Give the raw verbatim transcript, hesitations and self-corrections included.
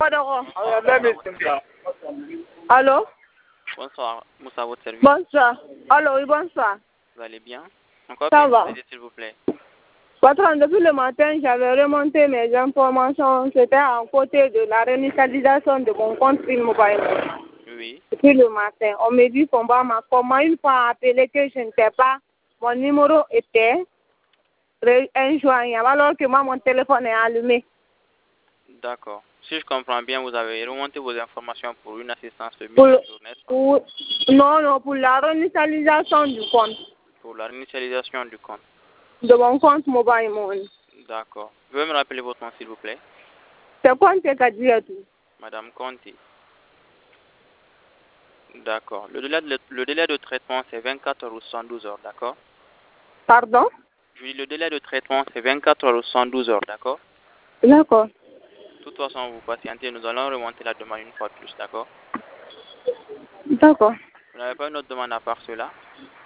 Allô? Bonsoir, Moussa, votre service. Bonsoir. Allô, oui, bonsoir. Vous allez bien? Encore Ça plus va. vous aider, s'il vous plaît. Patron, depuis le matin, j'avais remonté mes informations. C'était à côté de la réinitialisation de mon compte Free Mobile. Oui. Depuis le matin, on me dit qu'on va m'accompagner. Une fois appelé que je n'étais pas, mon numéro était injoignable alors que moi, mon téléphone est allumé. D'accord. Si je comprends bien, vous avez remonté vos informations pour une assistance de Pour, mise à jour, n'est-ce pas? pour, non, non, pour la réinitialisation du compte, Pour la réinitialisation du compte. de mon compte Mobile Money. D'accord. Vous pouvez me rappeler votre nom, s'il vous plaît? C'est compte Kadiatou. Madame Conti. D'accord. Le délai de, le délai de traitement, c'est vingt-quatre heures ou cent douze heures, d'accord? Pardon? Je dis le délai de traitement, c'est vingt-quatre heures ou cent douze heures, d'accord? D'accord. De toute façon, vous patientez, nous allons remonter la demande une fois de plus, d'accord? D'accord. Vous n'avez pas une autre demande à part cela?